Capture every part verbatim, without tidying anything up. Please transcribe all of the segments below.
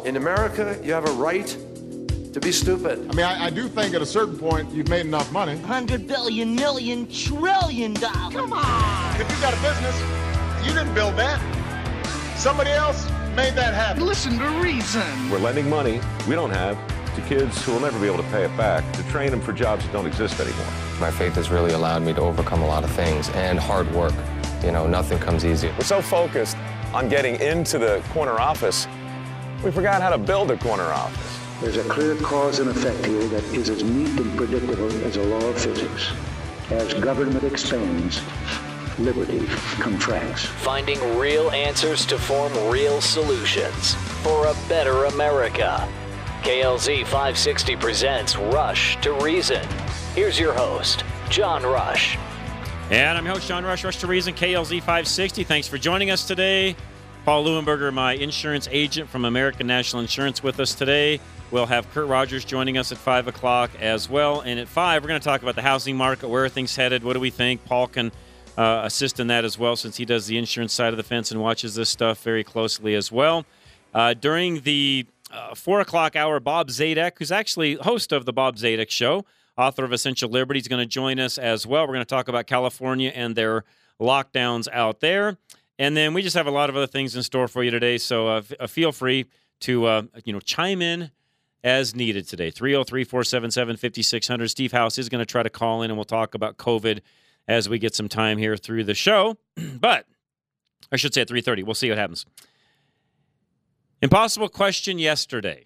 In America, you have a right to be stupid. I mean, I, I do think at a certain point you've made enough money. Hundred billion, million, trillion dollars. Come on! If you got a business, you didn't build that. Somebody else made that happen. Listen to reason. We're lending money we don't have to kids who will never be able to pay it back to train them for jobs that don't exist anymore. My faith has really allowed me to overcome a lot of things, and hard work. You know, nothing comes easy. We're so focused on getting into the corner office, we forgot how to build a corner office. There's a clear cause and effect here that is as neat and predictable as a law of physics. As government expands, liberty contracts. Finding real answers to form real solutions for a better America. K L Z five sixty presents Rush to Reason. Here's your host, John Rush. And I'm your host, John Rush, Rush to Reason, K L Z five sixty. Thanks for joining us today. Paul Leuenberger, my insurance agent from American National Insurance, with us today. We'll have Kurt Rogers joining us at five o'clock as well. And at five, we're going to talk about the housing market, where are things headed, what do we think. Paul can uh, assist in that as well, since he does the insurance side of the fence and watches this stuff very closely as well. Uh, during the uh, four o'clock hour, Bob Zadek, who's actually host of the Bob Zadek Show, author of Essential Liberty, is going to join us as well. We're going to talk about California and their lockdowns out there. And then we just have a lot of other things in store for you today, so uh, f- uh, feel free to uh, you know chime in as needed today. three oh three, four seven seven, five six zero zero. Steve House is going to try to call in, and we'll talk about COVID as we get some time here through the show. But I should say at three thirty. We'll see what happens. Impossible question yesterday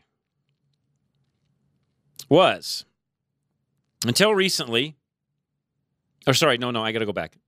was, until recently, or sorry, no, no, I got to go back.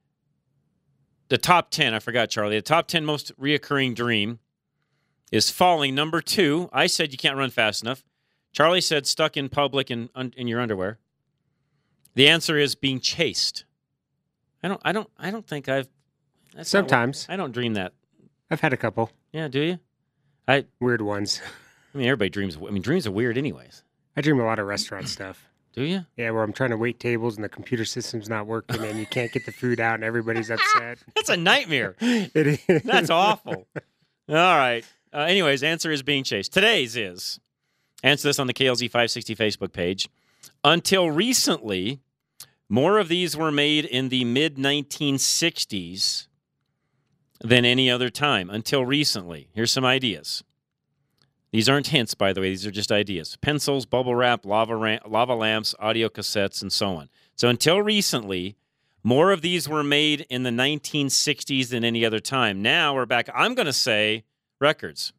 The top ten, I forgot, Charlie. The top ten most reoccurring dream is falling. Number two, I said you can't run fast enough. Charlie said stuck in public in in your underwear. The answer is being chased. I don't. I don't. I don't think I've. That's Sometimes I don't dream that. I've had a couple. Yeah, do you? I weird ones. I mean, everybody dreams. I mean, dreams are weird, anyways. I dream a lot of restaurant stuff. Do you? Yeah, where I'm trying to wait tables and the computer system's not working and you can't get the food out and everybody's upset. That's a nightmare. It is. That's awful. All right. Uh, anyways, answer is being chased. Today's is, answer this on the K L Z five sixty Facebook page. Until recently, more of these were made in the mid nineteen sixties than any other time. Until recently. Here's some ideas. These aren't hints, by the way. These are just ideas. Pencils, bubble wrap, lava, ram- lava lamps, audio cassettes, and so on. So until recently, more of these were made in the nineteen sixties than any other time. Now we're back. I'm going to say records.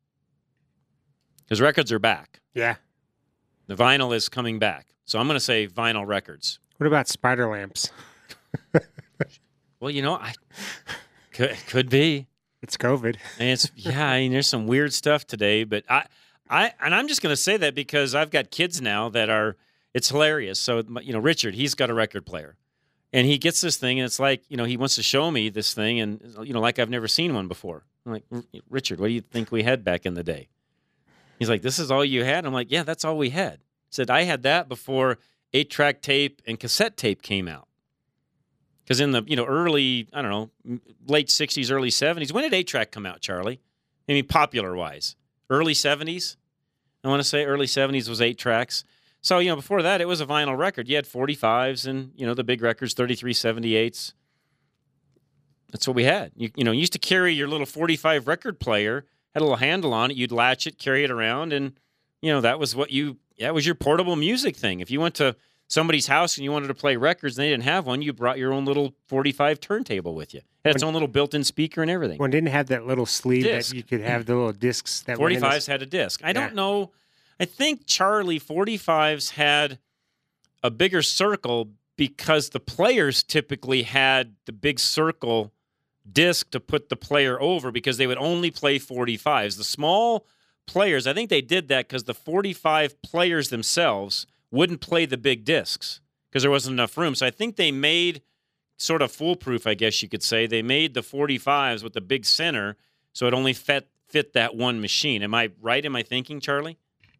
Because records are back. Yeah. The vinyl is coming back. So I'm going to say vinyl records. What about spider lamps? Well, you know, I could, could be. It's COVID. And it's yeah, I mean, there's some weird stuff today, but I, I, and I'm just going to say that because I've got kids now that are. It's hilarious. So you know, Richard, he's got a record player, and he gets this thing, and it's like you know, he wants to show me this thing, and you know, like I've never seen one before. I'm like, Richard, what do you think we had back in the day? He's like, this is all you had. I'm like, yeah, that's all we had. He said I had that before eight-track tape and cassette tape came out. Because in the you know early, I don't know, late sixties, early seventies, when did eight-track come out, Charlie? I mean, popular-wise. Early seventies? I want to say early seventies was eight tracks. So, you know, before that, it was a vinyl record. You had forty-fives and, you know, the big records, thirty-three seventy-eights. That's what we had. You, you know, you used to carry your little forty-five record player, had a little handle on it. You'd latch it, carry it around, and, you know, that was what you, that was your portable music thing. If you went to somebody's house and you wanted to play records and they didn't have one, you brought your own little forty-five turntable with you. It had its own little built-in speaker and everything. One didn't have that little sleeve Disc. that you could have the little discs. That forty-fives had a disc. I Yeah. don't know. I think, Charlie, forty-fives had a bigger circle because the players typically had the big circle disc to put the player over because they would only play forty-fives. The small players, I think they did that because the forty-five players themselves wouldn't play the big discs because there wasn't enough room. So I think they made sort of foolproof, I guess you could say. They made the forty-fives with the big center so it only fit, fit that one machine. Am I right? Am I thinking, Charlie?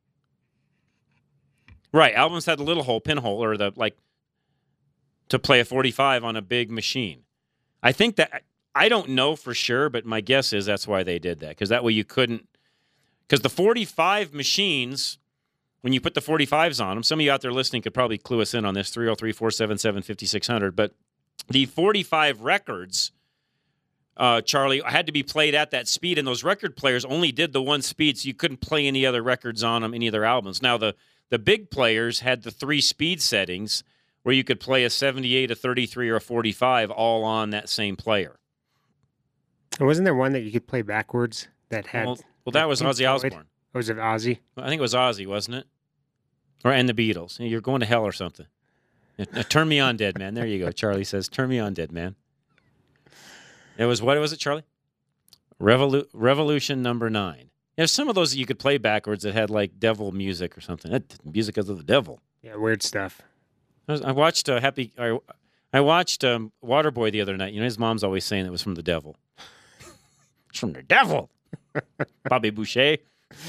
Right. Albums had the little hole, pinhole, or the, like, to play a forty-five on a big machine. I think that, I don't know for sure, but my guess is that's why they did that because that way you couldn't, Because the forty-five machines, when you put the forty-fives on them, some of you out there listening could probably clue us in on this, three oh three, four seven seven, five six zero zero. But the forty-five records, uh, Charlie, had to be played at that speed, and those record players only did the one speed, so you couldn't play any other records on them, any other albums. Now, the, the big players had the three speed settings where you could play a seventy-eight, a thirty-three, or a forty-five all on that same player. And wasn't there one that you could play backwards that had... Well, well that was Ozzy Osbourne. Oh, was it Ozzy? I think it was Ozzy, wasn't it? Or and the Beatles. You're going to hell or something. Now, turn me on, dead man. There you go. Charlie says, turn me on, dead man. It was, what was it, Charlie? Revolu- Revolution number nine. There's some of those that you could play backwards that had like devil music or something. That music of the devil. Yeah, weird stuff. I, was, I watched uh, Happy. I, I watched um, Waterboy the other night. You know, his mom's always saying it was from the devil. It's from the devil. Bobby Boucher.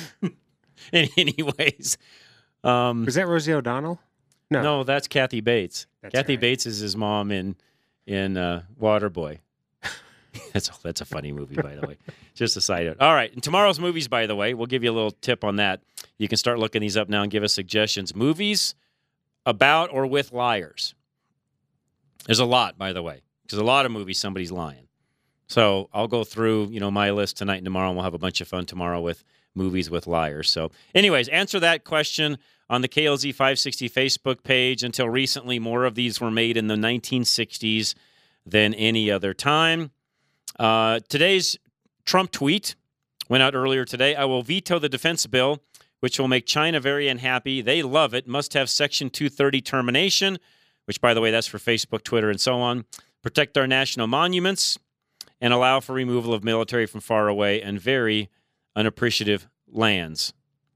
Anyways, um, was that Rosie O'Donnell? No, no, that's Kathy Bates. That's Kathy right. Bates is his mom in in uh, Waterboy. that's a, that's a funny movie, by the way. Just a side note. All right, and tomorrow's movies, by the way, we'll give you a little tip on that. You can start looking these up now and give us suggestions. Movies about or with liars. There's a lot, by the way, because a lot of movies somebody's lying. So I'll go through, you know, my list tonight and tomorrow, and we'll have a bunch of fun tomorrow with movies with liars. So anyways, answer that question on the K L Z five sixty Facebook page. Until recently, more of these were made in the nineteen sixties than any other time. Uh, today's Trump tweet went out earlier today. I will veto the defense bill, which will make China very unhappy. They love it. Must have Section two thirty termination, which, by the way, that's for Facebook, Twitter, and so on. Protect our national monuments and allow for removal of military from far away and very unappreciative lands.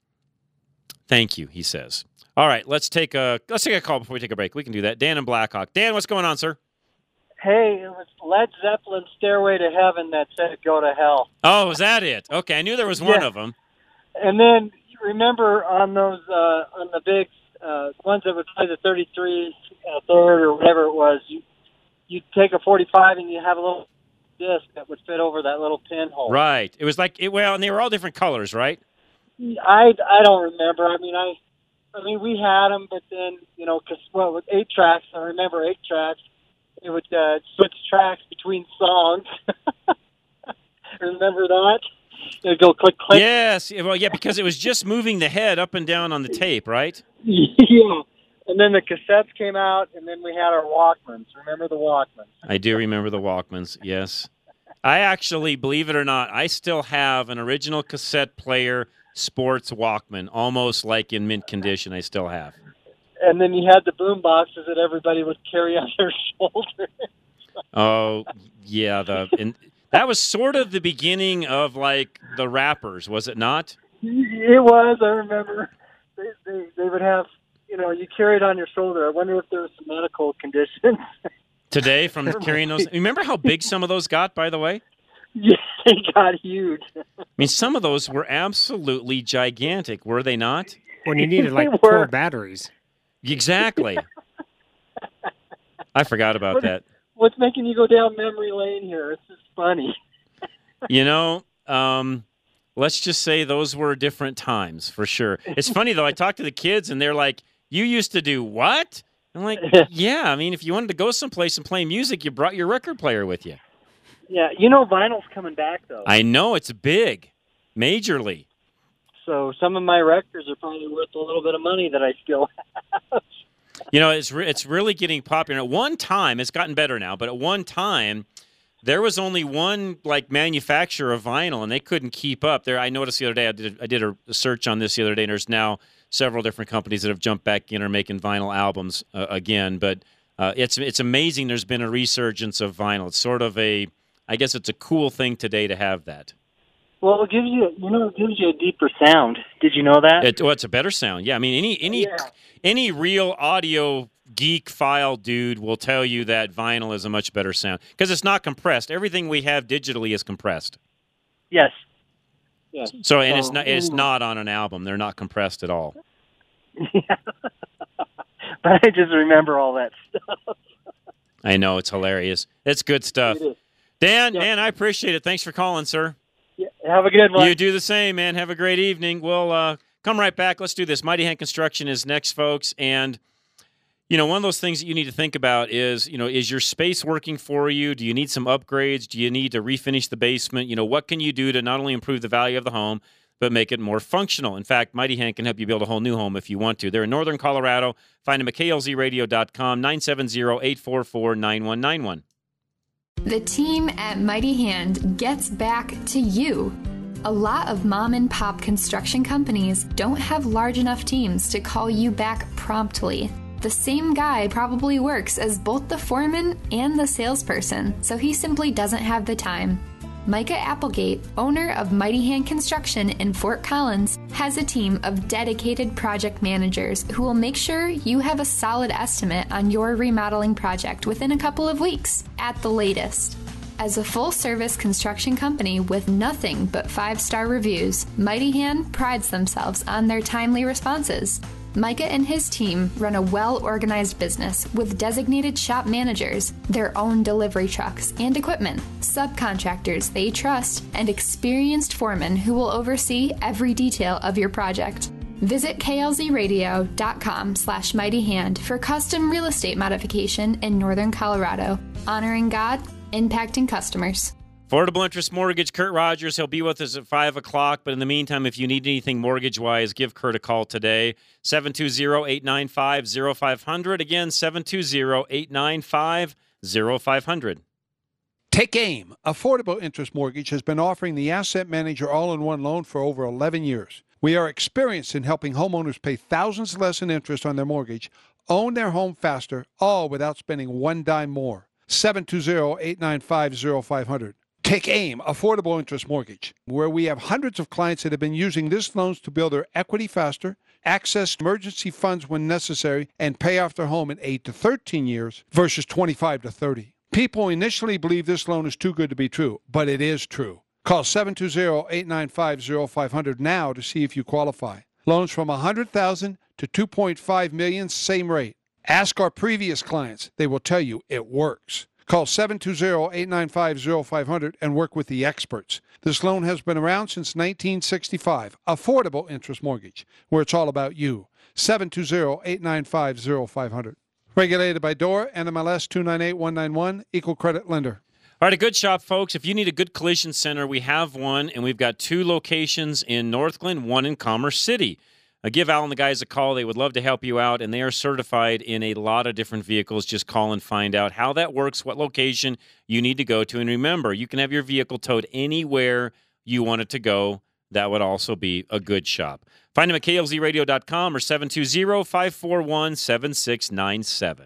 Thank you, he says. All right, let's take a let's take a call before we take a break. We can do that. Dan in Blackhawk. Dan, what's going on, sir? Hey, it was Led Zeppelin's Stairway to Heaven that said go to hell. Oh, was that it? Okay, I knew there was one Yeah. of them. And then remember on those uh, on the big uh, ones that would play the thirty-three uh, third or whatever it was, you you take a forty-five and you have a little disc that would fit over that little pinhole. Right. It was like it, well, and they were all different colors, right? I, I don't remember. I mean, I I mean we had them, but then you know, because well, with eight tracks, I remember eight tracks. It would uh, switch tracks between songs. Remember that? It would go click, click. Yes. Well, yeah, because it was just moving the head up and down on the tape, right? Yeah. And then the cassettes came out, and then we had our Walkmans. Remember the Walkmans? I do remember the Walkmans, yes. I actually, believe it or not, I still have an original cassette player sports Walkman, almost like in mint condition. I still have. And then you had the boom boxes that everybody would carry on their shoulders. Oh, yeah. The and that was sort of the beginning of, like, the rappers, was it not? It was, I remember. They, they, they would have, you know, you carry it on your shoulder. I wonder if there was some medical conditions. Today, from carrying those. Remember how big some of those got, by the way? Yeah, they got huge. I mean, some of those were absolutely gigantic, were they not? When you needed, like, They four were. batteries. Exactly. I forgot about What- that. What's making you go down memory lane here? It's just funny. You know, um, let's just say those were different times for sure. It's funny, though. I talk to the kids, and they're like, you used to do what? I'm like, yeah. I mean, if you wanted to go someplace and play music, you brought your record player with you. Yeah, you know vinyl's coming back, though. I know. It's big. Majorly. So some of my records are probably worth a little bit of money that I still have. You know, it's re- it's really getting popular. At one time, it's gotten better now, but at one time, there was only one like manufacturer of vinyl, and they couldn't keep up. There, I noticed the other day. I did I did a search on this the other day, and there's now several different companies that have jumped back in or making vinyl albums uh, again. But uh, it's it's amazing. There's been a resurgence of vinyl. It's sort of a, I guess it's a cool thing today to have that. Well, it gives you, you know, it gives you a deeper sound. Did you know that? It, well, it's a better sound. Yeah, I mean, any any Yeah. any real audio geek file dude will tell you that vinyl is a much better sound because it's not compressed. Everything we have digitally is compressed. Yes. Yes. So, and it's So, not it's anyway. not on an album. They're not compressed at all. Yeah. But I just remember all that stuff. I know, it's hilarious. It's good stuff. It is. Dan, Yeah. man, I appreciate it. Thanks for calling, sir. Yeah. Have a good one. You do the same, man. Have a great evening. We'll uh, come right back. Let's do this. Mighty Hand Construction is next, folks. And, you know, one of those things that you need to think about is, you know, is your space working for you? Do you need some upgrades? Do you need to refinish the basement? You know, what can you do to not only improve the value of the home, but make it more functional? In fact, Mighty Hand can help you build a whole new home if you want to. They're in Northern Colorado. Find them at K L Z radio dot com, nine seven zero, eight four four, nine one nine one. The team at Mighty Hand gets back to you. A lot of mom and pop construction companies don't have large enough teams to call you back promptly. The same guy probably works as both the foreman and the salesperson, so he simply doesn't have the time. Micah Applegate, owner of Mighty Hand Construction in Fort Collins, has a team of dedicated project managers who will make sure you have a solid estimate on your remodeling project within a couple of weeks, at the latest. As a full-service construction company with nothing but five-star reviews, Mighty Hand prides themselves on their timely responses. Micah and his team run a well-organized business with designated shop managers, their own delivery trucks and equipment, subcontractors they trust, and experienced foremen who will oversee every detail of your project. Visit K L Z radio dot com slash mighty hand for custom real estate modification in Northern Colorado, honoring God, impacting customers. Affordable Interest Mortgage, Kurt Rogers. He'll be with us at five o'clock. But in the meantime, if you need anything mortgage-wise, give Kurt a call today. seven two zero, eight nine five, zero five zero zero. Again, seven two zero, eight nine five, zero five zero zero. Take AIM. Affordable Interest Mortgage has been offering the Asset Manager all-in-one loan for over eleven years. We are experienced in helping homeowners pay thousands less in interest on their mortgage, own their home faster, all without spending one dime more. seven two zero, eight nine five, zero five zero zero. Take AIM, Affordable Interest Mortgage, where we have hundreds of clients that have been using this loans to build their equity faster, access emergency funds when necessary, and pay off their home in eight to thirteen years versus twenty-five to thirty. People initially believe this loan is too good to be true, but it is true. Call seven two zero, eight nine five, zero five zero zero now to see if you qualify. Loans from one hundred thousand dollars to two point five million dollars, same rate. Ask our previous clients. They will tell you it works. Call seven two zero, eight nine five, zero five zero zero and work with the experts. This loan has been around since nineteen sixty-five. Affordable Interest Mortgage, where it's all about you. seven two zero, eight nine five, zero five zero zero. Regulated by D O R, N M L S two nine eight one nine one, Equal Credit Lender. All right, a good shop, folks. If you need a good collision center, we have one, and we've got two locations in Northglenn, one in Commerce City. Uh, give Al and the guys a call. They would love to help you out, and they are certified in a lot of different vehicles. Just call and find out how that works, what location you need to go to. And remember, you can have your vehicle towed anywhere you want it to go. That would also be a good shop. Find them at K L Z radio dot com or seven two zero, five four one, seven six nine seven.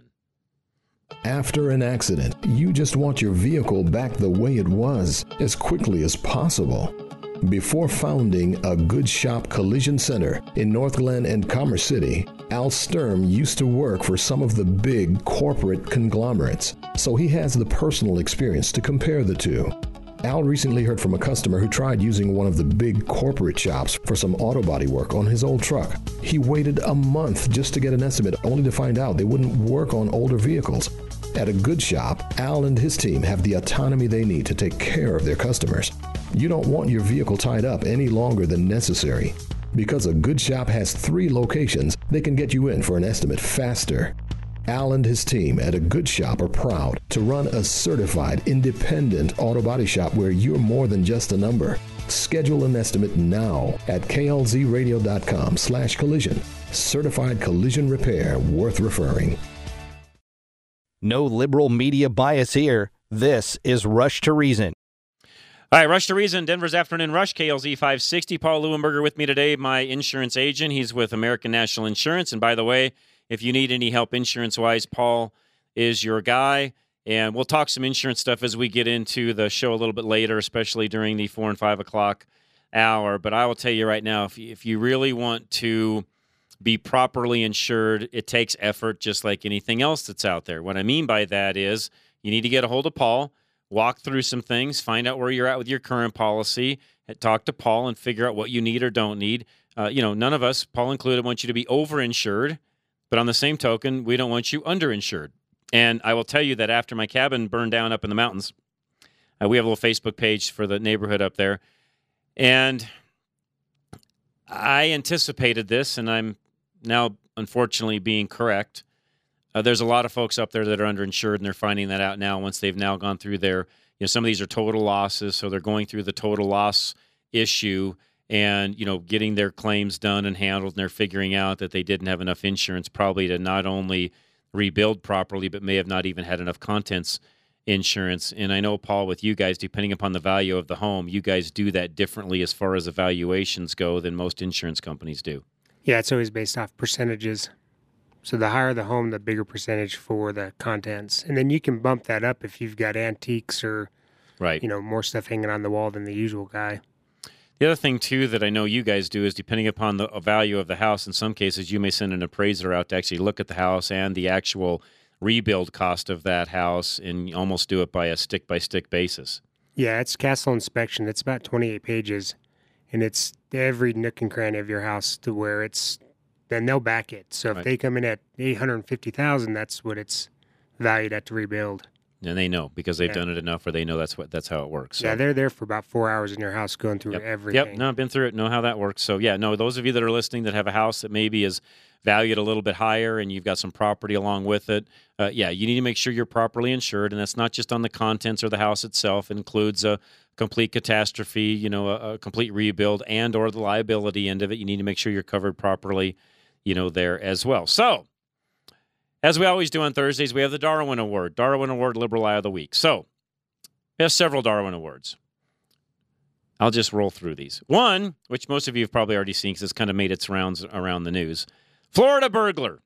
After an accident, you just want your vehicle back the way it was as quickly as possible. Before founding a Good Shop Collision Center in Northglenn and Commerce City, Al Sturm used to work for some of the big corporate conglomerates, so he has the personal experience to compare the two. Al recently heard from a customer who tried using one of the big corporate shops for some auto body work on his old truck. He waited a month just to get an estimate, only to find out they wouldn't work on older vehicles. At a Good Shop, Al and his team have the autonomy they need to take care of their customers. You don't want your vehicle tied up any longer than necessary. Because a Good Shop has three locations, they can get you in for an estimate faster. Al and his team at a Good Shop are proud to run a certified, independent auto body shop where you're more than just a number. Schedule an estimate now at K L Z radio dot com slash collision. Certified collision repair worth referring. No liberal media bias here. This is Rush to Reason. All right, Rush to Reason, Denver's Afternoon Rush, K L Z five sixty. Paul Leuenberger with me today, my insurance agent. He's with American National Insurance. And by the way, if you need any help insurance-wise, Paul is your guy. And we'll talk some insurance stuff as we get into the show a little bit later, especially during the four and five o'clock hour. But I will tell you right now, if you, if you really want to be properly insured, it takes effort just like anything else that's out there. What I mean by that is you need to get a hold of Paul, walk through some things, find out where you're at with your current policy, talk to Paul and figure out what you need or don't need. Uh, you know, none of us, Paul included, want you to be overinsured, but on the same token, we don't want you underinsured. And I will tell you that after my cabin burned down up in the mountains, uh, we have a little Facebook page for the neighborhood up there. And I anticipated this, and I'm now unfortunately being correct. Uh, there's a lot of folks up there that are underinsured, and they're finding that out now once they've now gone through their, you know, some of these are total losses, so they're going through the total loss issue and, you know, getting their claims done and handled, and they're figuring out that they didn't have enough insurance probably to not only rebuild properly, but may have not even had enough contents insurance. And I know, Paul, with you guys, depending upon the value of the home, you guys do that differently as far as evaluations go than most insurance companies do. Yeah, it's always based off percentages. So the higher the home, the bigger percentage for the contents. And then you can bump that up if you've got antiques or, right, you know, more stuff hanging on the wall than the usual guy. The other thing, too, that I know you guys do is depending upon the value of the house, in some cases you may send an appraiser out to actually look at the house and the actual rebuild cost of that house and almost do it by a stick-by-stick basis. Yeah, it's Castle Inspection. It's about twenty-eight pages, and it's every nook and cranny of your house to where it's, then they'll back it. So if right. they come in at eight hundred fifty thousand dollars, that's what it's valued at to rebuild. And they know because they've yeah. done it enough where they know that's what that's how it works. So. Yeah, they're there for about four hours in your house going through yep. everything. Yep, no, I've been through it, know how that works. So, yeah, no, those of you that are listening that have a house that maybe is valued a little bit higher and you've got some property along with it, uh, yeah, you need to make sure you're properly insured, and that's not just on the contents or the house itself. It includes a complete catastrophe, you know, a, a complete rebuild and or the liability end of it. You need to make sure you're covered properly, you know, there as well. So, as we always do on Thursdays, we have the Darwin Award, Darwin Award Liberal Eye of the Week. So, we have several Darwin Awards. I'll just roll through these. One, which most of you have probably already seen because it's kind of made its rounds around the news. Florida burglar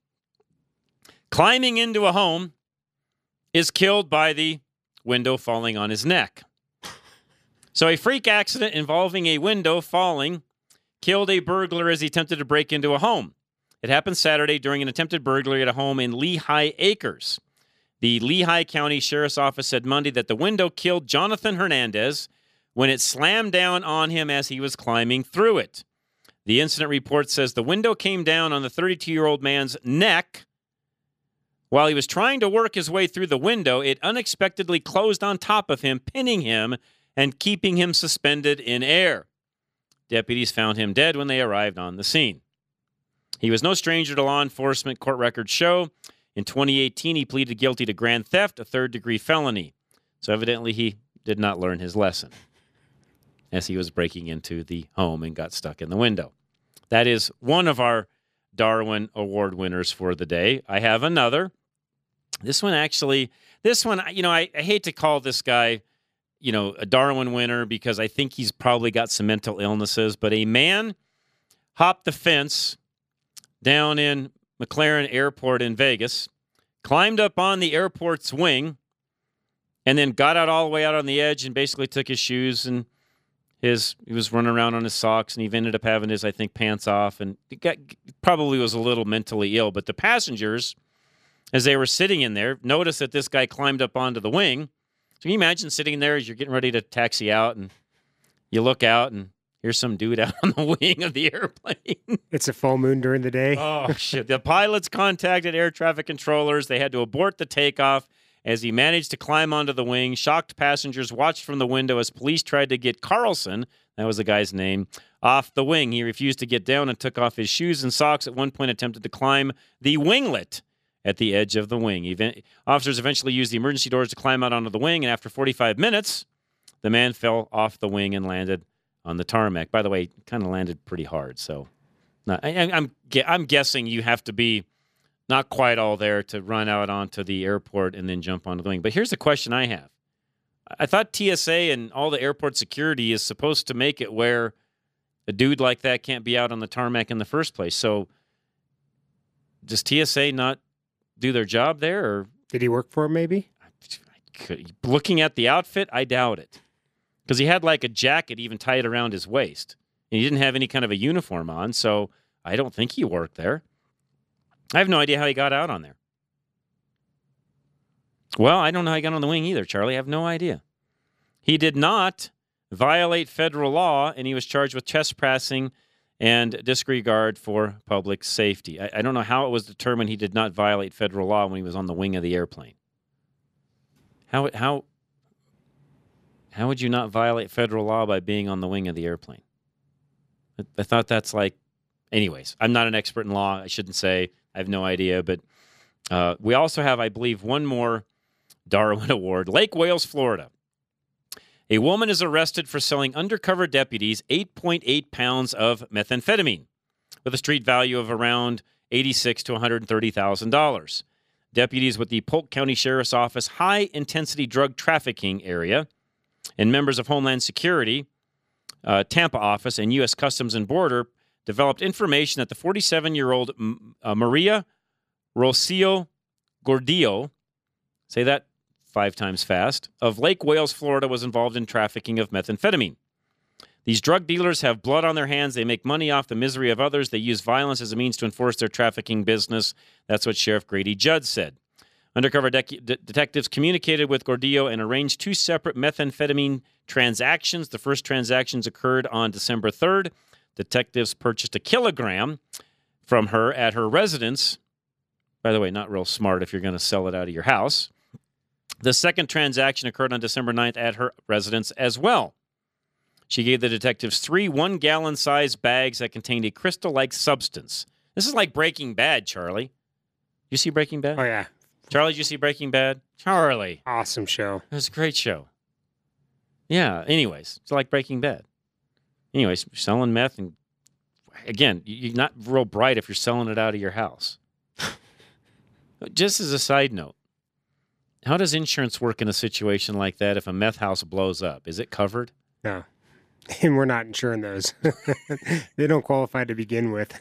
climbing into a home is killed by the window falling on his neck. So a freak accident involving a window falling killed a burglar as he attempted to break into a home. It happened Saturday during an attempted burglary at a home in Lehigh Acres. The Lehigh County Sheriff's Office said Monday that the window killed Jonathan Hernandez when it slammed down on him as he was climbing through it. The incident report says the window came down on the thirty-two-year-old man's neck. While he was trying to work his way through the window, it unexpectedly closed on top of him, pinning him and keeping him suspended in air. Deputies found him dead when they arrived on the scene. He was no stranger to law enforcement, court records show. In twenty eighteen, he pleaded guilty to grand theft, a third-degree felony. So evidently he did not learn his lesson as he was breaking into the home and got stuck in the window. That is one of our Darwin Award winners for the day. I have another. This one actually, this one, you know, I, I hate to call this guy, you know, a Darwin winner because I think he's probably got some mental illnesses, but a man hopped the fence down in McLaren Airport in Vegas, climbed up on the airport's wing, and then got out all the way out on the edge and basically took his shoes and his he was running around on his socks, and he ended up having his, I think, pants off, and he got, probably was a little mentally ill. But the passengers, as they were sitting in there, noticed that this guy climbed up onto the wing. So can you imagine sitting there as you're getting ready to taxi out, and you look out, and here's some dude out on the wing of the airplane. It's a full moon during the day. Oh, shit. The pilots contacted air traffic controllers. They had to abort the takeoff as he managed to climb onto the wing. Shocked passengers watched from the window as police tried to get Carlson, that was the guy's name, off the wing. He refused to get down and took off his shoes and socks. At one point, attempted to climb the winglet at the edge of the wing. Even- officers eventually used the emergency doors to climb out onto the wing, and after forty-five minutes, the man fell off the wing and landed on the tarmac. By the way, kind of landed pretty hard. So, not, I, I'm I'm guessing you have to be not quite all there to run out onto the airport and then jump onto the wing. But here's the question I have: I thought T S A and all the airport security is supposed to make it where a dude like that can't be out on the tarmac in the first place. So, does T S A not do their job there, or did he work for him? Maybe. Looking at the outfit, I doubt it. Because he had like a jacket even tied around his waist. And he didn't have any kind of a uniform on, so I don't think he worked there. I have no idea how he got out on there. Well, I don't know how he got on the wing either, Charlie. I have no idea. He did not violate federal law, and he was charged with trespassing and disregard for public safety. I, I don't know how it was determined he did not violate federal law when he was on the wing of the airplane. How... how How would you not violate federal law by being on the wing of the airplane? I, I thought that's like, anyways, I'm not an expert in law. I shouldn't say. I have no idea. But uh, we also have, I believe, one more Darwin Award. Lake Wales, Florida. A woman is arrested for selling undercover deputies eight point eight pounds of methamphetamine with a street value of around eighty-six thousand to one hundred thirty thousand dollars. Deputies with the Polk County Sheriff's Office high-intensity drug trafficking area and members of Homeland Security, uh, Tampa office, and U S Customs and Border developed information that the forty-seven-year-old uh, Maria Rocio Gordillo, say that five times fast, of Lake Wales, Florida, was involved in trafficking of methamphetamine. These drug dealers have blood on their hands. They make money off the misery of others. They use violence as a means to enforce their trafficking business. That's what Sheriff Grady Judd said. Undercover de- de- detectives communicated with Gordillo and arranged two separate methamphetamine transactions. The first transactions occurred on December third. Detectives purchased a kilogram from her at her residence. By the way, not real smart if you're going to sell it out of your house. The second transaction occurred on December ninth at her residence as well. She gave the detectives three one-gallon-sized bags that contained a crystal-like substance. This is like Breaking Bad, Charlie. You see Breaking Bad? Oh, yeah. Charlie, did you see Breaking Bad? Charlie. Awesome show. It was a great show. Yeah, anyways, it's like Breaking Bad. Anyways, you're selling meth, and again, you're not real bright if you're selling it out of your house. Just as a side note, how does insurance work in a situation like that if a meth house blows up? Is it covered? No. And we're not insuring those. They don't qualify to begin with.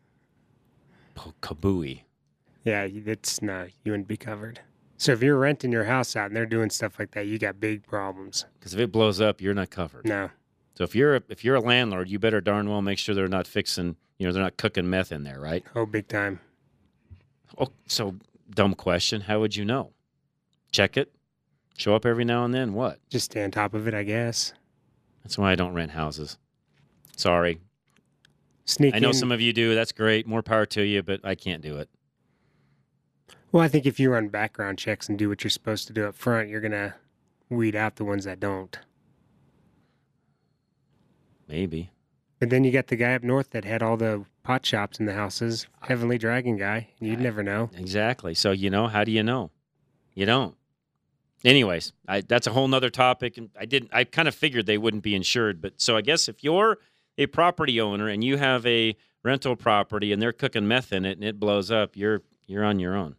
Oh, kabooey. Yeah, it's no, you wouldn't be covered. So if you're renting your house out and they're doing stuff like that, you got big problems. Because if it blows up, you're not covered. No. So if you're a, if you're a landlord, you better darn well make sure they're not fixing, you know, they're not cooking meth in there, right? Oh, big time. Oh, so dumb question. How would you know? Check it. Show up every now and then. What? Just stay on top of it, I guess. That's why I don't rent houses. Sorry. Sneak I know in. some of you do. That's great. More power to you, but I can't do it. Well, I think if you run background checks and do what you're supposed to do up front, you're going to weed out the ones that don't. Maybe. But then you got the guy up north that had all the pot shops in the houses, Heavenly Dragon guy. You'd never know. Exactly. So, you know, how do you know? You don't. Anyways, I, that's a whole nother topic. And I didn't, I kind of figured they wouldn't be insured. But so I guess if you're a property owner and you have a rental property and they're cooking meth in it and it blows up, you're, you're on your own.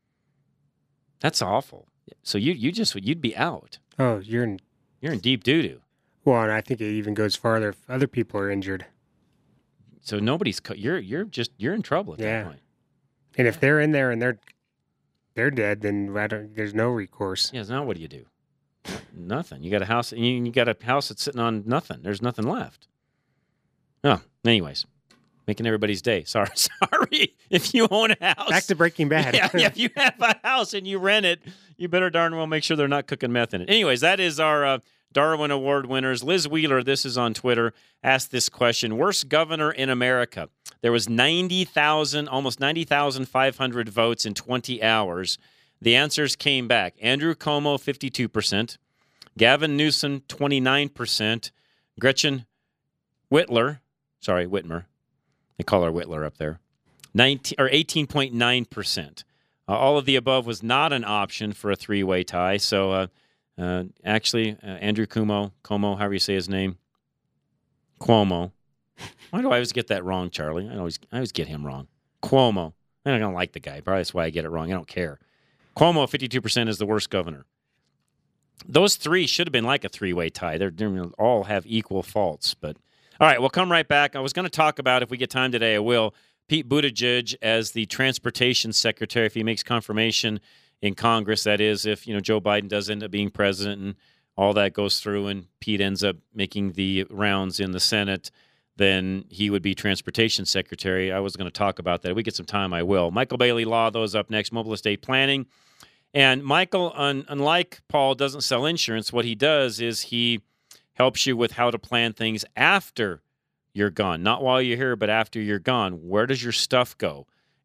That's awful. So you, you just, you'd be out. Oh, you're in, you're in deep doo-doo. Well, and I think it even goes farther if other people are injured. So nobody's, you're, you're just, you're in trouble at yeah. that point. And if they're in there and they're, they're dead, then I don't, there's no recourse. Yeah, now what do you do? Nothing. You got a house, you, you got a house that's sitting on nothing. There's nothing left. Oh, anyways, making everybody's day. Sorry, sorry. If you own a house, back to Breaking Bad. yeah, yeah, if you have a house and you rent it, you better darn well make sure they're not cooking meth in it. Anyways, that is our uh, Darwin Award winners. Liz Wheeler, this is on Twitter, asked this question: worst governor in America. There was ninety thousand, almost ninety thousand five hundred votes in twenty hours. The answers came back. Andrew Cuomo, fifty-two percent. Gavin Newsom, twenty-nine percent. Gretchen Whitler, sorry, Whitmer. They call her Whitler up there. nineteen or eighteen point nine percent. Uh, all of the above was not an option for a three-way tie. So uh, uh, actually, uh, Andrew Cuomo, Cuomo, however you say his name, Cuomo. Why do I always get that wrong, Charlie? I always I always get him wrong. Cuomo. I don't like the guy. Probably that's why I get it wrong. I don't care. Cuomo, fifty-two percent, is the worst governor. Those three should have been like a three-way tie. They're, they all have equal faults. But all right, we'll come right back. I was going to talk about, if we get time today, I will, Pete Buttigieg as the transportation secretary, if he makes confirmation in Congress. That is, if you know Joe Biden does end up being president and all that goes through and Pete ends up making the rounds in the Senate, then he would be transportation secretary. I was going to talk about that. If we get some time, I will. Michael Bailey Law, those up next, mobile estate planning. And Michael, un- unlike Paul, doesn't sell insurance. What he does is he helps you with how to plan things after you're gone. Not while you're here, but after you're gone. Where does your stuff go?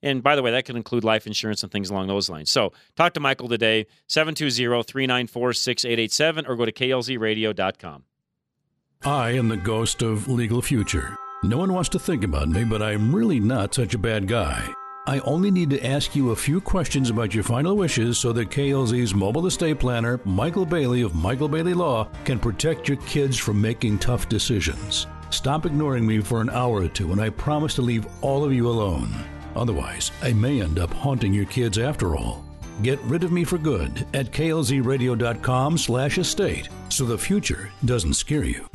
And by the way, that can include life insurance and things along those lines. So talk to Michael today, seven two zero, three nine four, six eight eight seven, or go to K L Z radio dot com. I am the ghost of Legal Future. No one wants to think about me, but I'm really not such a bad guy. I only need to ask you a few questions about your final wishes so that K L Z's mobile estate planner, Michael Bailey of Michael Bailey Law, can protect your kids from making tough decisions. Stop ignoring me for an hour or two, and I promise to leave all of you alone. Otherwise, I may end up haunting your kids after all. Get rid of me for good at K L Z radio dot com slash estate so the future doesn't scare you.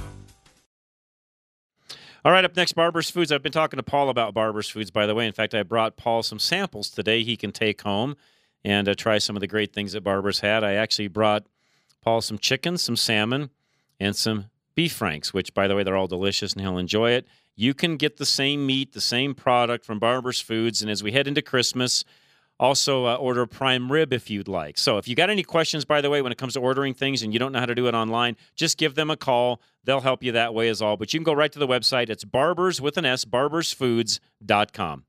All right, up next, Barber's Foods. I've been talking to Paul about Barber's Foods, by the way. In fact, I brought Paul some samples today he can take home and uh, try some of the great things that Barber's had. I actually brought Paul some chicken, some salmon, and some beef franks, which, by the way, they're all delicious, and he'll enjoy it. You can get the same meat, the same product from Barber's Foods, and as we head into Christmas, also uh, order prime rib if you'd like. So if you got any questions, by the way, when it comes to ordering things and you don't know how to do it online, just give them a call. They'll help you that way as all. But you can go right to the website. It's Barbers with an S, barbers foods dot com.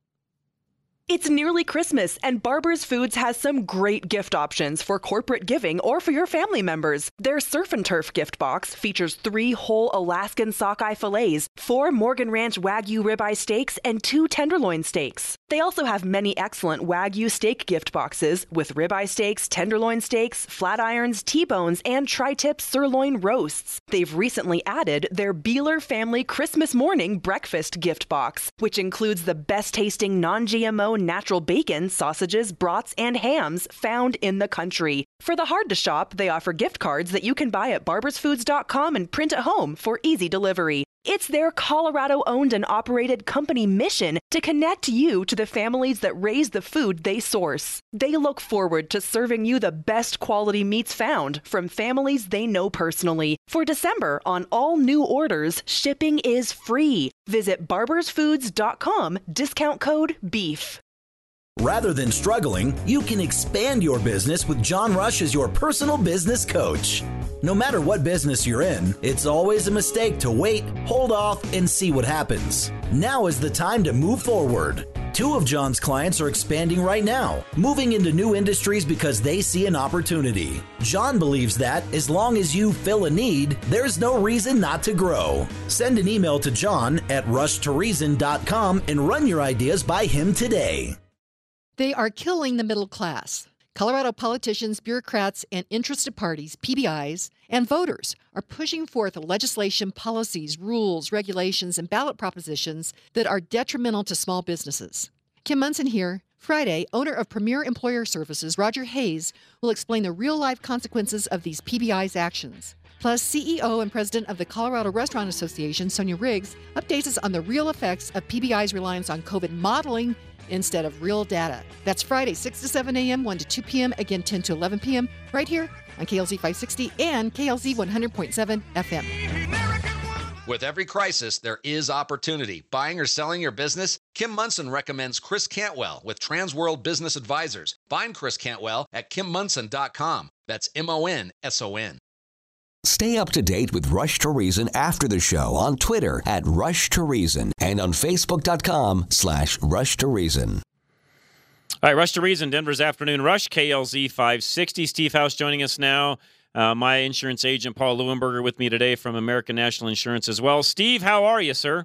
It's nearly Christmas, and Barber's Foods has some great gift options for corporate giving or for your family members. Their Surf and Turf gift box features three whole Alaskan sockeye fillets, four Morgan Ranch Wagyu ribeye steaks, and two tenderloin steaks. They also have many excellent Wagyu steak gift boxes with ribeye steaks, tenderloin steaks, flat irons, T-bones, and tri-tip sirloin roasts. They've recently added their Beeler Family Christmas Morning Breakfast gift box, which includes the best-tasting non-G M O natural bacon, sausages, brats, and hams found in the country. For the hard to shop, they offer gift cards that you can buy at barbers foods dot com and print at home for easy delivery. It's their Colorado-owned and operated company mission to connect you to the families that raise the food they source. They look forward to serving you the best quality meats found from families they know personally. For December, on all new orders, shipping is free. Visit barbers foods dot com, discount code BEEF. Rather than struggling, you can expand your business with John Rush as your personal business coach. No matter what business you're in, it's always a mistake to wait, hold off, and see what happens. Now is the time to move forward. Two of John's clients are expanding right now, moving into new industries because they see an opportunity. John believes that as long as you fill a need, there's no reason not to grow. Send an email to John at rush to reason dot com and run your ideas by him today. They are killing the middle class. Colorado politicians, bureaucrats, and interested parties, P B Is, and voters are pushing forth legislation, policies, rules, regulations, and ballot propositions that are detrimental to small businesses. Kim Munson here. Friday, owner of Premier Employer Services, Roger Hayes, will explain the real-life consequences of these P B Is' actions. Plus, C E O and president of the Colorado Restaurant Association, Sonia Riggs, updates us on the real effects of P B I's reliance on COVID modeling instead of real data. That's Friday, six to seven a.m., one to two p.m., again ten to eleven p.m., right here on K L Z five sixty and K L Z one hundred point seven F M. With every crisis, there is opportunity. Buying or selling your business? Kim Munson recommends Chris Cantwell with Transworld Business Advisors. Find Chris Cantwell at kim munson dot com. That's M O N S O N. Stay up to date with Rush to Reason after the show on Twitter at Rush to Reason and on Facebook dot com slash Rush to Reason. All right, Rush to Reason, Denver's Afternoon Rush, K L Z five sixty. Steve House joining us now. Uh, my insurance agent, Paul Leuenberger, with me today from American National Insurance as well. Steve, how are you, sir?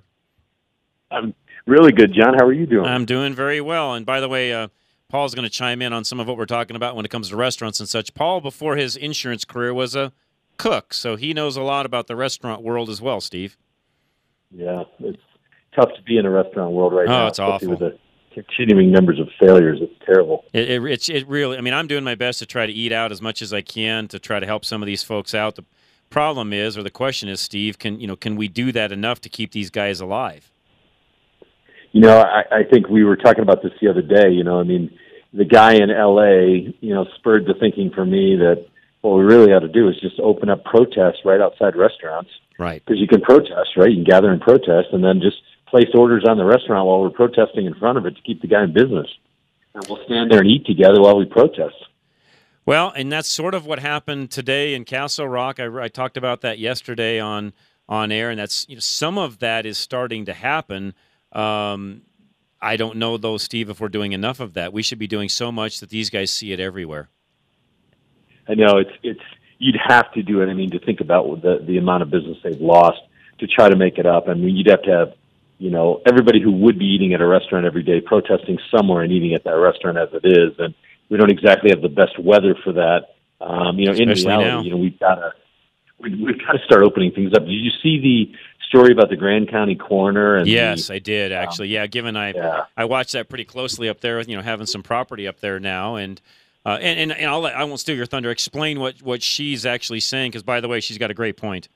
I'm really good, John. How are you doing? I'm doing very well. And by the way, uh, Paul's going to chime in on some of what we're talking about when it comes to restaurants and such. Paul, before his insurance career, was a cook, so he knows a lot about the restaurant world as well, Steve. Yeah, it's tough to be in a restaurant world right oh, now. Oh, it's awful. With the continuing numbers of failures, it's terrible. It, it, it's, it really, I mean, I'm doing my best to try to eat out as much as I can to try to help some of these folks out. The problem is, or the question is, Steve, can you know, can we do that enough to keep these guys alive? You know, I, I think we were talking about this the other day. You know, I mean, the guy in L A, you know, spurred the thinking for me that what we really ought to do is just open up protests right outside restaurants. Right. Because you can protest, right? You can gather and protest, and then just place orders on the restaurant while we're protesting in front of it to keep the guy in business. And we'll stand there and eat together while we protest. Well, and that's sort of what happened today in Castle Rock. I, I talked about that yesterday on on air, and that's you know some of that is starting to happen. Um, I don't know, though, Steve, if we're doing enough of that. We should be doing so much that these guys see it everywhere. I know it's it's you'd have to do it. I mean, to think about the the amount of business they've lost to try to make it up. I mean, you'd have to have, you know, everybody who would be eating at a restaurant every day protesting somewhere and eating at that restaurant as it is, and we don't exactly have the best weather for that. Um, you know, Especially in reality, now. you know, we've got to we, we've got to start opening things up. Did you see the story about the Grand County coroner? And yes, the, I did actually. Yeah, given I yeah. I watched that pretty closely up there. You know, having some property up there now, and uh, and and, and I'll let, I won't steal your thunder. Explain what what she's actually saying, because by the way, she's got a great point.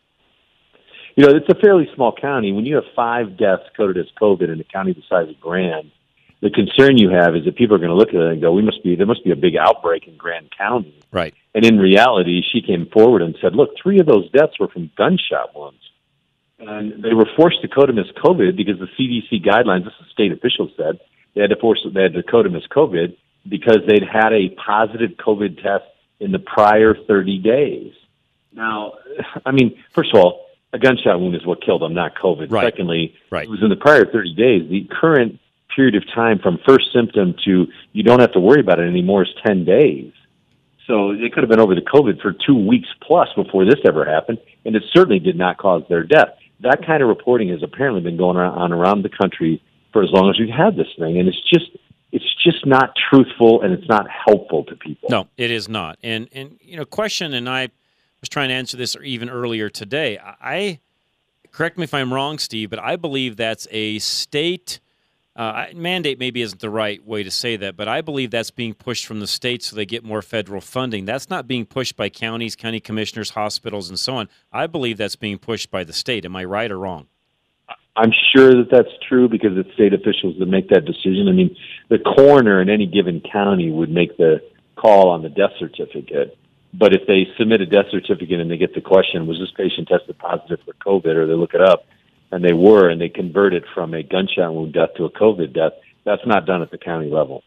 You know, it's a fairly small county. When you have five deaths coded as COVID in a county the size of Grand, the concern you have is that people are going to look at it and go, "We must be there must be a big outbreak in Grand County." Right. And in reality, she came forward and said, "Look, three of those deaths were from gunshot wounds, and they were forced to code them as COVID because the C D C guidelines." This is state officials said they had to force they had to code them as COVID because they'd had a positive COVID test in the prior thirty days. Now, I mean, first of all, a gunshot wound is what killed them, not COVID. Right. Secondly, right. it was in the prior thirty days. The current period of time from first symptom to you don't have to worry about it anymore is ten days. So it could have been over the COVID for two weeks plus before this ever happened, and it certainly did not cause their death. That kind of reporting has apparently been going on around the country for as long as we've had this thing, and it's just it's just not truthful and it's not helpful to people. No, it is not. And and you know, question, and I was trying to answer this even earlier today. I correct me if I'm wrong, Steve, but I believe that's a state uh, mandate. Maybe isn't the right way to say that, but I believe that's being pushed from the states so they get more federal funding. That's not being pushed by counties, county commissioners, hospitals, and so on. I believe that's being pushed by the state. Am I right or wrong? I'm sure that that's true because it's state officials that make that decision. I mean, the coroner in any given county would make the call on the death certificate. But if they submit a death certificate and they get the question, was this patient tested positive for COVID, or they look it up, and they were, and they convert it from a gunshot wound death to a COVID death, that's not done at the county level.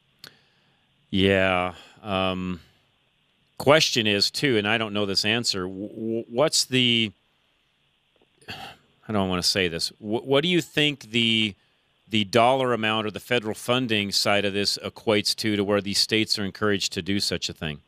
Yeah. Um, question is, too, and I don't know this answer, w- what's the, I don't want to say this, w- what do you think the the dollar amount or the federal funding side of this equates to, to where these states are encouraged to do such a thing?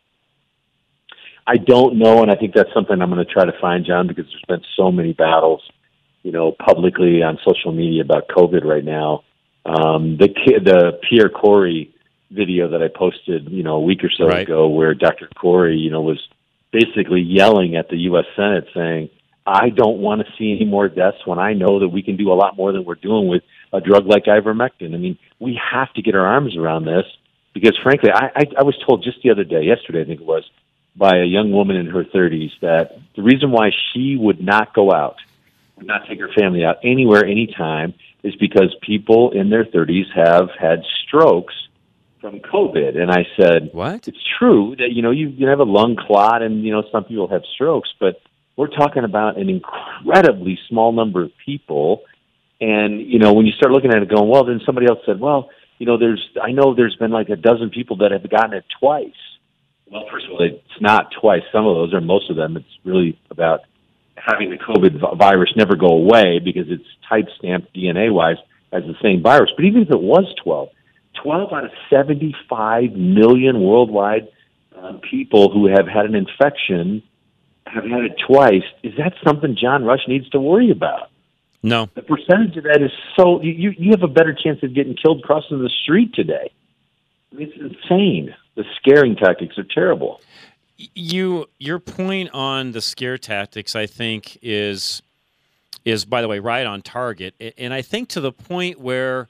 I don't know, and I think that's something I'm going to try to find, John, because there's been so many battles, you know, publicly on social media about COVID right now. Um, the the Pierre Corey video that I posted, you know, a week or so right. ago, where Doctor Corey, you know, was basically yelling at the U S Senate saying, "I don't want to see any more deaths when I know that we can do a lot more than we're doing with a drug like ivermectin." I mean, we have to get our arms around this because, frankly, I, I, I was told just the other day, yesterday I think it was, by a young woman in her thirties that the reason why she would not go out, would not take her family out anywhere, anytime, is because people in their thirties have had strokes from COVID. And I said, what? It's true that, you know, you, you have a lung clot and, you know, some people have strokes, but we're talking about an incredibly small number of people. And, you know, when you start looking at it going, well, then somebody else said, well, you know, there's, I know there's been like a dozen people that have gotten it twice. Well, first of all, it's not twice. Some of those, or most of them, it's really about having the COVID virus never go away because it's type-stamped D N A-wise as the same virus. But even if it was twelve, twelve out of seventy-five million worldwide uh, people who have had an infection have had it twice. Is that something John Rush needs to worry about? No. The percentage of that is so, you, you have a better chance of getting killed crossing the street today. I mean, it's insane. The scaring tactics are terrible. You, your point on the scare tactics, I think, is, is by the way, right on target. And I think to the point where,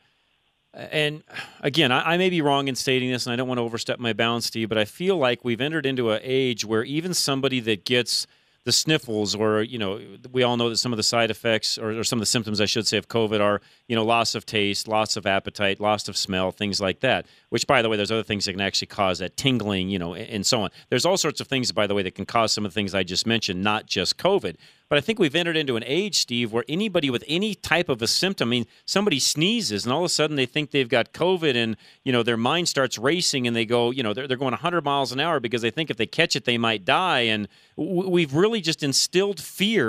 and again, I, I may be wrong in stating this, and I don't want to overstep my bounds, Steve, but I feel like we've entered into an age where even somebody that gets the sniffles, or, you know, we all know that some of the side effects, or, or some of the symptoms, I should say, of COVID are, you know, loss of taste, loss of appetite, loss of smell, things like that, which, by the way, there's other things that can actually cause that tingling, you know, and so on. There's all sorts of things, by the way, that can cause some of the things I just mentioned, not just COVID. But I think we've entered into an age, Steve, where anybody with any type of a symptom, I mean, somebody sneezes and all of a sudden they think they've got COVID and, you know, their mind starts racing and they go, you know, they're, they're going one hundred miles an hour because they think if they catch it, they might die. And w- we've really just instilled fear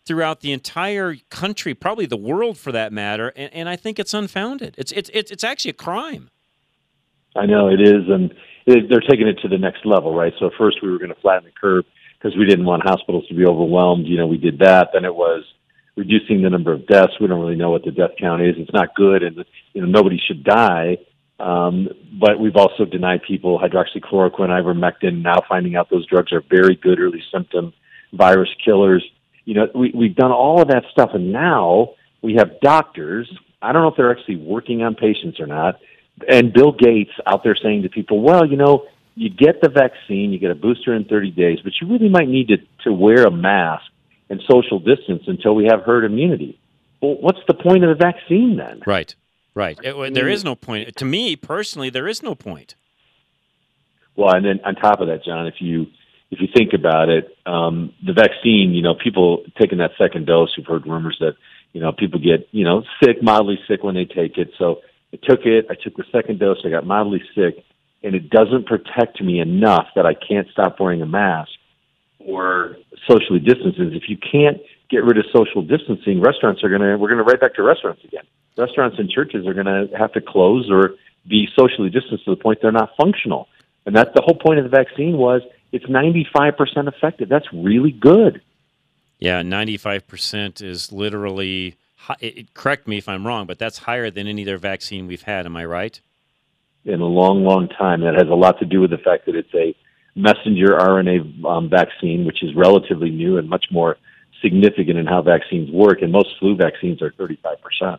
throughout the entire country, probably the world for that matter, and, and I think it's unfounded. It's it's it's it's actually a crime. I know it is, and they're taking it to the next level, right? So first we were going to flatten the curve because we didn't want hospitals to be overwhelmed. You know, we did that. Then it was reducing the number of deaths. We don't really know what the death count is. It's not good, and you know nobody should die. Um, but we've also denied people hydroxychloroquine, ivermectin. Now finding out those drugs are very good early symptom virus killers. You know, we, we've done all of that stuff, and now we have doctors. I don't know if they're actually working on patients or not. And Bill Gates out there saying to people, well, you know, you get the vaccine, you get a booster in thirty days, but you really might need to, to wear a mask and social distance until we have herd immunity. Well, what's the point of the vaccine then? Right, right. It, there is no point. To me, personally, there is no point. Well, and then on top of that, John, if you if you think about it, um, the vaccine, you know, people taking that second dose, you've heard rumors that, you know, people get, you know, sick, mildly sick when they take it. So I took it, I took the second dose, I got mildly sick, and it doesn't protect me enough that I can't stop wearing a mask or socially distancing. If you can't get rid of social distancing, restaurants are going to, we're going to right back to restaurants again. Restaurants and churches are going to have to close or be socially distanced to the point they're not functional. And that's the whole point of the vaccine was it's ninety-five percent effective. That's really good. Yeah, ninety-five percent is literally, it, correct me if I'm wrong, but that's higher than any other vaccine we've had. Am I right? In a long, long time. That has a lot to do with the fact that it's a messenger R N A um, vaccine, which is relatively new and much more significant in how vaccines work. And most flu vaccines are thirty-five percent.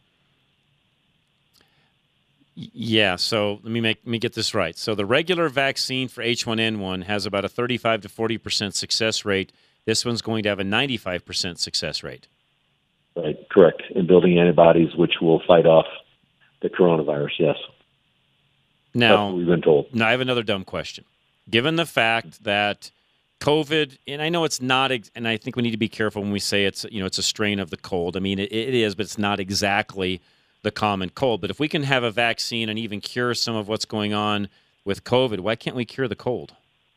Yeah, so let me make let me get this right. So the regular vaccine for H one N one has about a thirty-five to forty percent success rate. This one's going to have a ninety-five percent success rate. Right, correct. In building antibodies, which will fight off the coronavirus, yes. Now, that's what we've been told. Now, I have another dumb question. Given the fact that COVID, and I know it's not, and I think we need to be careful when we say it's, you know, it's a strain of the cold. I mean, it, it is, but it's not exactly the common cold. But if we can have a vaccine and even cure some of what's going on with COVID, why can't we cure the cold?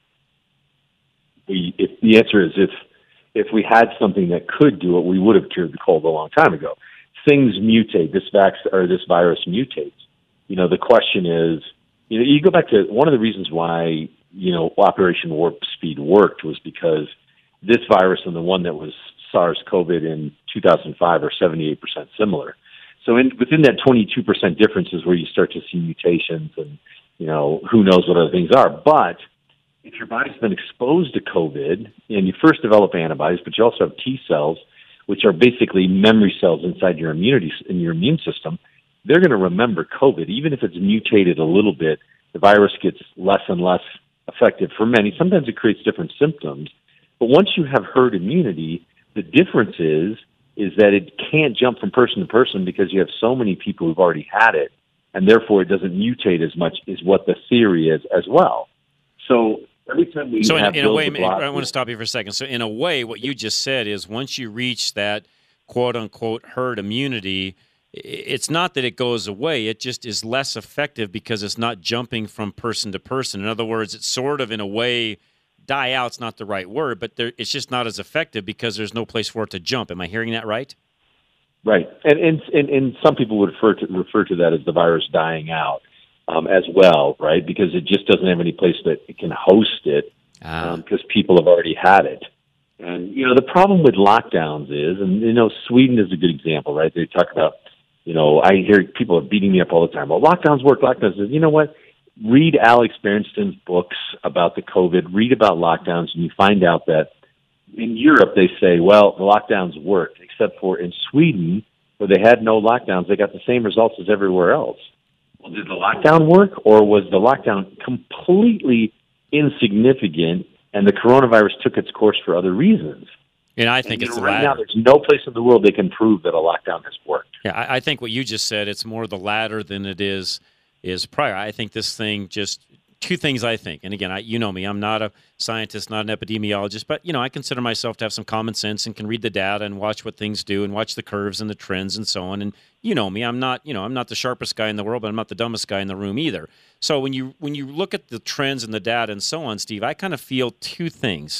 We, if, the answer is if if we had something that could do it, we would have cured the cold a long time ago. Things mutate. This vac or this virus mutates. You know, the question is, you know, you go back to one of the reasons why, you know, Operation Warp Speed worked was because this virus and the one that was SARS-CoV in two thousand five are seventy-eight percent similar. So in, within that twenty-two percent difference is where you start to see mutations and, you know, who knows what other things are. But if your body's been exposed to COVID and you first develop antibodies, but you also have T cells, which are basically memory cells inside your immunity in your immune system, they're going to remember COVID. Even if it's mutated a little bit, the virus gets less and less effective for many. Sometimes it creates different symptoms. But once you have herd immunity, the difference is is that it can't jump from person to person because you have so many people who've already had it, and therefore it doesn't mutate as much is what the theory is as well. So every time we so have in, in a way, block, I want to stop you for a second. So in a way, what you just said is once you reach that quote-unquote herd immunity, it's not that it goes away. It just is less effective because it's not jumping from person to person. In other words, it's sort of, in a way, die out's not the right word, but there, it's just not as effective because there's no place for it to jump. Am I hearing that right? Right. And and, and, and some people would refer to, refer to that as the virus dying out um, as well, right? Because it just doesn't have any place that it can host it ah. um, because people have already had it. And, you know, the problem with lockdowns is, and, you know, Sweden is a good example, right? They talk about, you know, I hear people are beating me up all the time. Well, lockdowns work, lockdowns. You know what? Read Alex Berenson's books about the COVID. Read about lockdowns, and you find out that in Europe they say, well, the lockdowns worked, except for in Sweden, where they had no lockdowns, they got the same results as everywhere else. Well, did the lockdown work, or was the lockdown completely insignificant, and the coronavirus took its course for other reasons? And I think and, it's know, the right latter. now. There's no place in the world they can prove that a lockdown has worked. Yeah, I, I think what you just said, it's more the latter than it is is prior. I think this thing just two things. I think, and again, I, you know me, I'm not a scientist, not an epidemiologist, but you know, I consider myself to have some common sense and can read the data and watch what things do and watch the curves and the trends and so on. And you know me, I'm not, you know, I'm not the sharpest guy in the world, but I'm not the dumbest guy in the room either. So when you when you look at the trends and the data and so on, Steve, I kind of feel two things.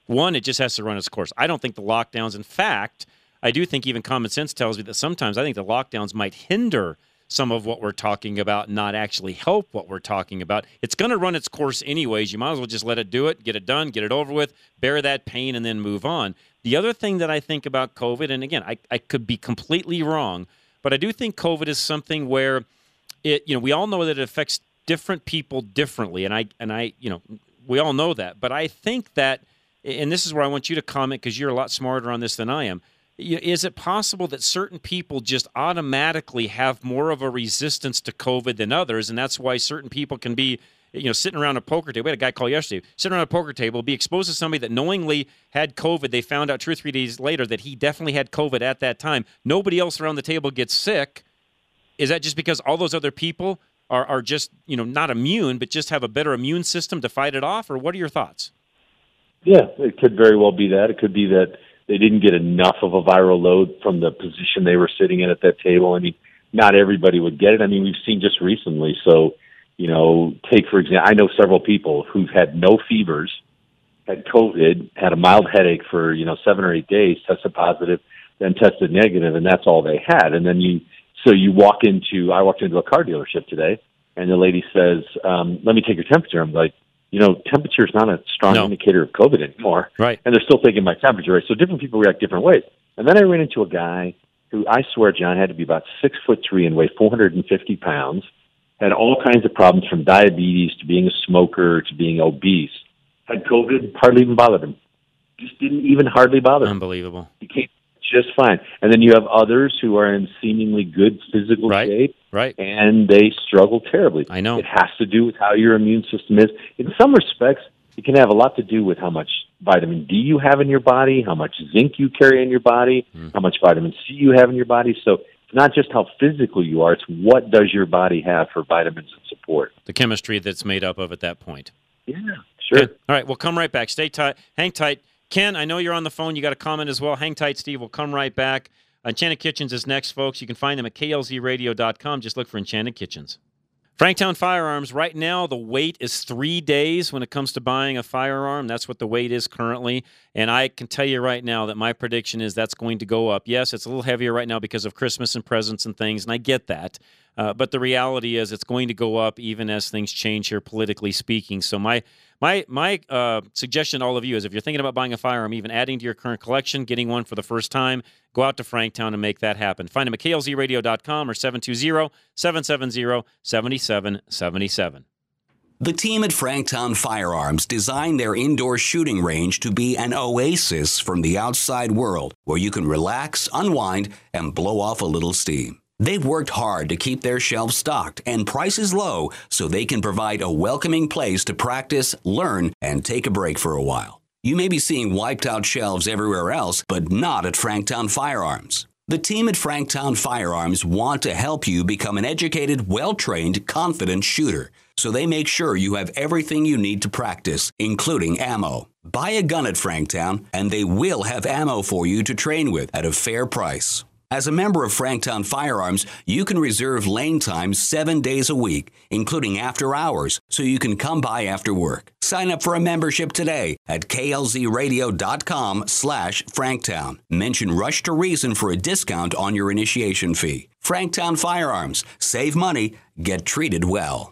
One, it just has to run its course. I don't think the lockdowns, in fact, I do think even common sense tells me that sometimes I think the lockdowns might hinder some of what we're talking about, not actually help what we're talking about. It's going to run its course anyways. You might as well just let it do it, get it done, get it over with, bear that pain, and then move on. The other thing that I think about COVID, and again, I, I could be completely wrong, but I do think COVID is something where it, you know, we all know that it affects different people differently, and I, and I, you know, we all know that. But I think that, and this is where I want you to comment because you're a lot smarter on this than I am. Is it possible that certain people just automatically have more of a resistance to COVID than others, and that's why certain people can be, you know, sitting around a poker table? We had a guy call yesterday, sitting around a poker table, be exposed to somebody that knowingly had COVID. They found out two or three days later that he definitely had COVID at that time. Nobody else around the table gets sick. Is that just because all those other people are, are just, you know, not immune, but just have a better immune system to fight it off? Or what are your thoughts? Yeah, it could very well be that. It could be that they didn't get enough of a viral load from the position they were sitting in at that table. I mean, not everybody would get it. I mean, we've seen just recently. So, you know, take, for example, I know several people who've had no fevers, had COVID, had a mild headache for, you know, seven or eight days, tested positive, then tested negative, and that's all they had. And then you, so you walk into, I walked into a car dealership today, and the lady says, um, let me take your temperature. I'm like, you know, temperature is not a strong no. indicator of COVID anymore. Right. And they're still taking my temperature, right? So different people react different ways. And then I ran into a guy who, I swear, John, had to be about six foot three and weigh four hundred fifty pounds, had all kinds of problems from diabetes to being a smoker to being obese, had COVID, hardly even bothered him. Just didn't even hardly bother him. Unbelievable. He came just fine. And then you have others who are in seemingly good physical right. shape. Right. And they struggle terribly. I know. It has to do with how your immune system is. In some respects, it can have a lot to do with how much vitamin D you have in your body, how much zinc you carry in your body, mm. how much vitamin C you have in your body. So it's not just how physical you are, it's what does your body have for vitamins and support. The chemistry that's made up of at that point. Yeah, sure. Good. All right, we'll come right back. Stay tight. Hang tight. Ken, I know you're on the phone. You got a comment as well. Hang tight, Steve. We'll come right back. Enchanted Kitchens is next, folks. You can find them at K L Z radio dot com. Just look for Enchanted Kitchens. Franktown Firearms, right now the wait is three days when it comes to buying a firearm. That's what the wait is currently. And I can tell you right now that my prediction is that's going to go up. Yes, it's a little heavier right now because of Christmas and presents and things, and I get that. Uh, but the reality is it's going to go up even as things change here, politically speaking. So my my my uh, suggestion to all of you is if you're thinking about buying a firearm, even adding to your current collection, getting one for the first time, go out to Franktown and make that happen. Find them at K L Z radio dot com or seven two zero, seven seven zero, seven seven seven seven. The team at Franktown Firearms designed their indoor shooting range to be an oasis from the outside world where you can relax, unwind, and blow off a little steam. They've worked hard to keep their shelves stocked and prices low so they can provide a welcoming place to practice, learn, and take a break for a while. You may be seeing wiped out shelves everywhere else, but not at Franktown Firearms. The team at Franktown Firearms want to help you become an educated, well-trained, confident shooter. So they make sure you have everything you need to practice, including ammo. Buy a gun at Franktown, and they will have ammo for you to train with at a fair price. As a member of Franktown Firearms, you can reserve lane time seven days a week, including after hours, so you can come by after work. Sign up for a membership today at K L Z radio dot com slash Franktown. Mention Rush to Reason for a discount on your initiation fee. Franktown Firearms. Save money. Get treated well.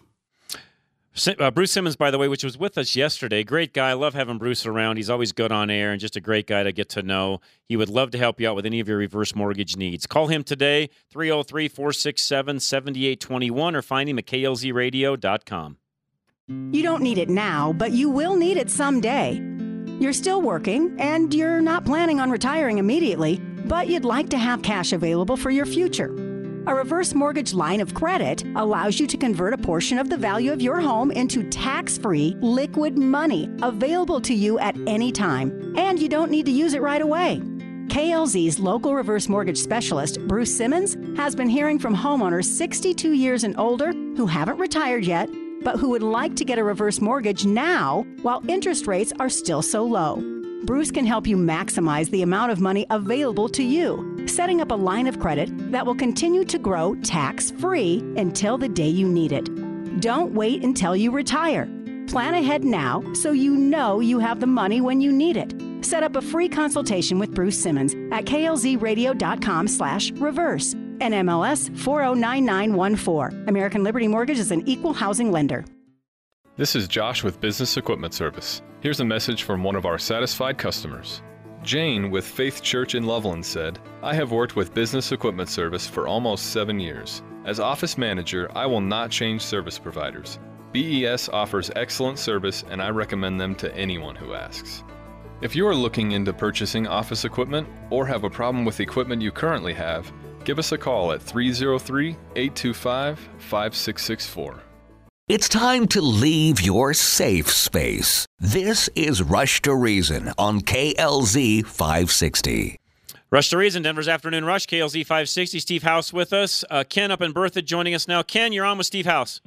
Uh, Bruce Simmons, by the way, which was with us yesterday. Great guy. I love having Bruce around. He's always good on air and just a great guy to get to know. He would love to help you out with any of your reverse mortgage needs. Call him today, three oh three, four six seven, seven eight two one, or find him at K L Z radio dot com. You don't need it now, but you will need it someday. You're still working, and you're not planning on retiring immediately, but you'd like to have cash available for your future. A reverse mortgage line of credit allows you to convert a portion of the value of your home into tax-free liquid money available to you at any time, and you don't need to use it right away. K L Z's local reverse mortgage specialist, Bruce Simmons, has been hearing from homeowners sixty-two years and older who haven't retired yet, but who would like to get a reverse mortgage now while interest rates are still so low. Bruce can help you maximize the amount of money available to you, setting up a line of credit that will continue to grow tax-free until the day you need it. Don't wait until you retire. Plan ahead now so you know you have the money when you need it. Set up a free consultation with Bruce Simmons at klzradio.com slash reverse. N M L S four oh nine nine one four. American Liberty Mortgage is an equal housing lender. This is Josh with Business Equipment Service. Here's a message from one of our satisfied customers. Jane with Faith Church in Loveland said, I have worked with Business Equipment Service for almost seven years. As office manager, I will not change service providers. B E S offers excellent service and I recommend them to anyone who asks. If you are looking into purchasing office equipment or have a problem with equipment you currently have, give us a call at three oh three, eight two five, five six six four. It's time to leave your safe space. This is Rush to Reason on K L Z five sixty. Rush to Reason, Denver's Afternoon Rush, K L Z five sixty. Steve House with us. Uh, Ken up in Berthoud joining us now. Ken, you're on with Steve House.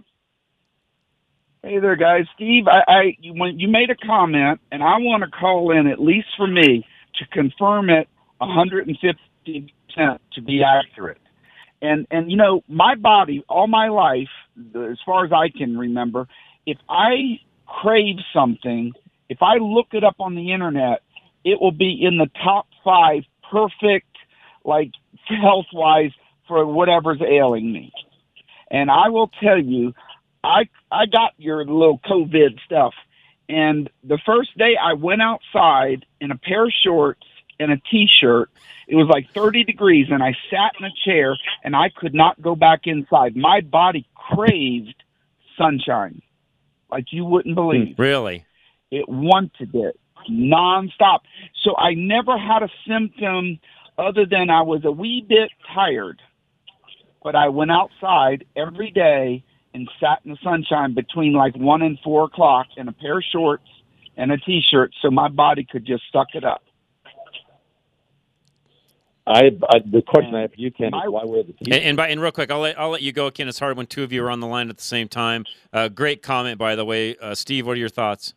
Hey there, guys. Steve, I, I you, when you made a comment, and I want to call in, at least for me, to confirm it one hundred fifty percent to be accurate. And, and you know, my body, all my life, as far as I can remember, if I crave something, if I look it up on the internet, it will be in the top five perfect, like, health-wise for whatever's ailing me. And I will tell you, I I got your little COVID stuff, and the first day I went outside in a pair of shorts and a T-shirt. It was like thirty degrees, and I sat in a chair, and I could not go back inside. My body craved sunshine like you wouldn't believe. Really? It wanted it nonstop. So I never had a symptom other than I was a wee bit tired, but I went outside every day and sat in the sunshine between like one and four o'clock in a pair of shorts and a T-shirt so my body could just suck it up. I, I the question I have for you, Ken, is why wear the T-shirt? And, and, by, and real quick, I'll let, I'll let you go, Ken. It's hard when two of you are on the line at the same time. Uh, great comment, by the way. Uh, Steve, what are your thoughts?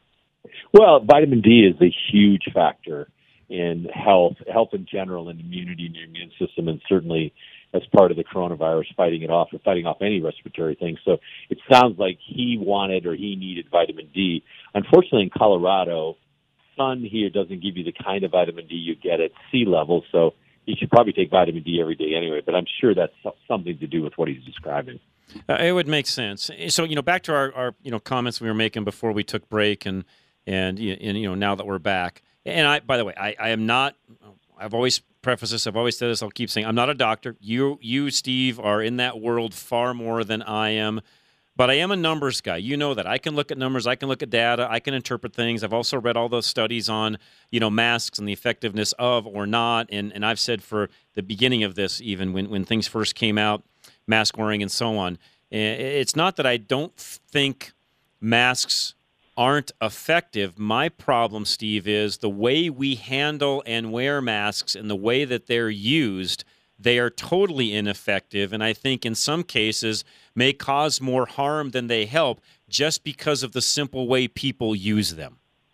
Well, vitamin D is a huge factor in health, health in general, and immunity in your immune system, and certainly as part of the coronavirus, fighting it off or fighting off any respiratory thing. So it sounds like he wanted or he needed vitamin D. Unfortunately, in Colorado, sun here doesn't give you the kind of vitamin D you get at sea level, so you should probably take vitamin D every day anyway, but I'm sure that's something to do with what he's describing. Uh, it would make sense. So, you know, back to our, our you know comments we were making before we took break, and and, and you know now that we're back. And I, by the way, I, I am not. I've always prefaced this. I've always said this. I'll keep saying I'm not a doctor. You, you, Steve, are in that world far more than I am. But I am a numbers guy. You know that. I can look at numbers. I can look at data. I can interpret things. I've also read all those studies on, you know, masks and the effectiveness of or not. And and I've said for the beginning of this, even when, when things first came out, mask wearing and so on. It's not that I don't think masks aren't effective. My problem, Steve, is the way we handle and wear masks and the way that they're used, they are totally ineffective, and I think in some cases may cause more harm than they help just because of the simple way people use them.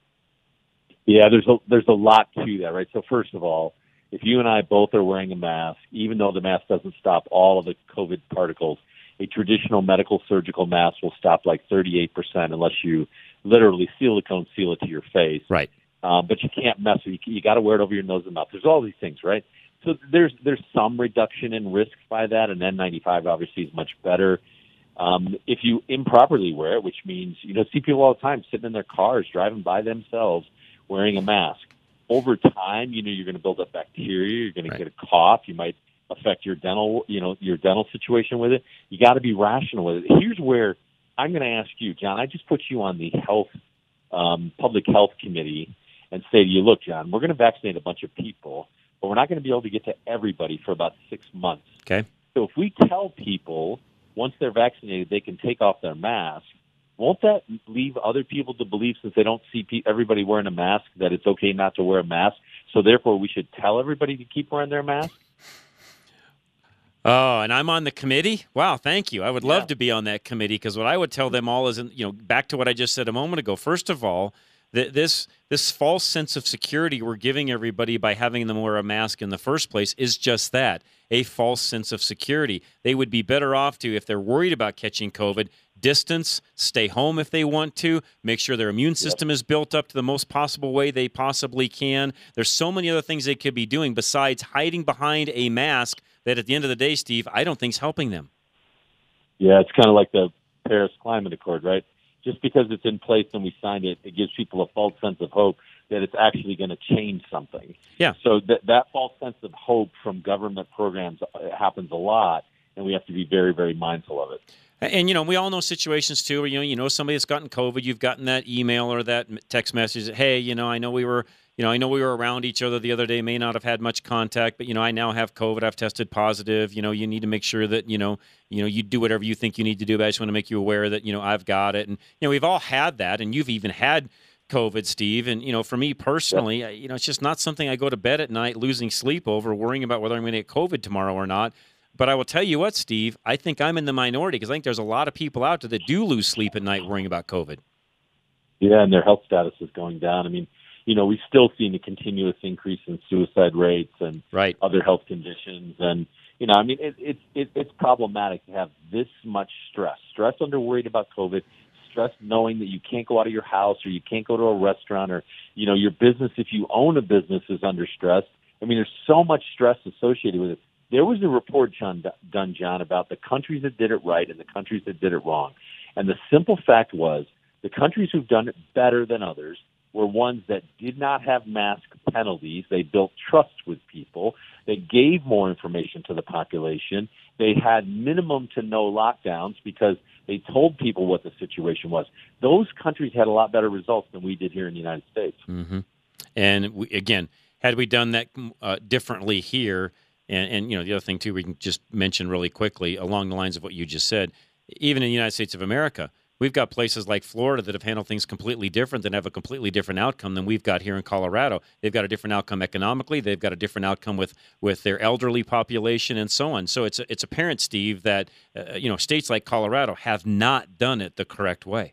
Yeah, there's a, there's a lot to that, right? So first of all, if you and I both are wearing a mask, even though the mask doesn't stop all of the COVID particles, a traditional medical surgical mask will stop like thirty-eight percent unless you literally silicone seal it to your face. Right. Um, but you can't mess with it. You, you got to wear it over your nose and mouth. There's all these things, right? So there's there's some reduction in risk by that, and N ninety-five obviously is much better. Um, if you improperly wear it, which means, you know, see people all the time sitting in their cars, driving by themselves, wearing a mask. Over time, you know, you're going to build up bacteria. You're going right. to get a cough. You might affect your dental, you know, your dental situation with it. You got to be rational with it. Here's where I'm going to ask you, John. I just put you on the health, um, public health committee, and say to you, look, John, we're going to vaccinate a bunch of people, but we're not going to be able to get to everybody for about six months. Okay. So if we tell people once they're vaccinated they can take off their mask, won't that leave other people to believe, since they don't see pe- everybody wearing a mask, that it's okay not to wear a mask? So therefore we should tell everybody to keep wearing their mask? Oh, and I'm on the committee? Wow, thank you. I would love yeah. to be on that committee, because what I would tell them all is, you know, back to what I just said a moment ago. First of all, th- this this false sense of security we're giving everybody by having them wear a mask in the first place is just that, a false sense of security. They would be better off to, if they're worried about catching COVID, distance, stay home if they want to, make sure their immune system is built up to the most possible way they possibly can. There's so many other things they could be doing besides hiding behind a mask that at the end of the day, Steve, I don't think is helping them. Yeah, it's kind of like the Paris Climate Accord, right? Just because it's in place and we signed it, it gives people a false sense of hope that it's actually going to change something. Yeah. So that that false sense of hope from government programs happens a lot, and we have to be very, very mindful of it. And, you know, we all know situations, too, where, you know, you know somebody that's gotten COVID, you've gotten that email or that text message that, hey, you know, I know we were, you know, I know we were around each other the other day, may not have had much contact, but, you know, I now have COVID, I've tested positive, you know, you need to make sure that, you know, you know, you do whatever you think you need to do, but I just want to make you aware that, you know, I've got it. And, you know, we've all had that, and you've even had COVID, Steve. And, you know, for me personally, yep. you know, it's just not something I go to bed at night losing sleep over, worrying about whether I'm going to get COVID tomorrow or not. But I will tell you what, Steve, I think I'm in the minority because I think there's a lot of people out there that do lose sleep at night worrying about COVID. Yeah, and their health status is going down. I mean, you know, we've still seen a continuous increase in suicide rates and right. other health conditions. And, you know, I mean, it, it, it, it's problematic to have this much stress. Stress under worried about COVID, stress knowing that you can't go out of your house or you can't go to a restaurant or, you know, your business, if you own a business, is under stress. I mean, there's so much stress associated with it. There was a report John, done, John, about the countries that did it right and the countries that did it wrong. And the simple fact was the countries who've done it better than others were ones that did not have mask penalties. They built trust with people. They gave more information to the population. They had minimum to no lockdowns because they told people what the situation was. Those countries had a lot better results than we did here in the United States. Mm-hmm. And, we, again, had we done that uh, differently here, And, and, you know, the other thing, too, we can just mention really quickly along the lines of what you just said, even in the United States of America, we've got places like Florida that have handled things completely different, that have a completely different outcome than we've got here in Colorado. They've got a different outcome economically. They've got a different outcome with, with their elderly population and so on. So it's, it's apparent, Steve, that, uh, you know, states like Colorado have not done it the correct way.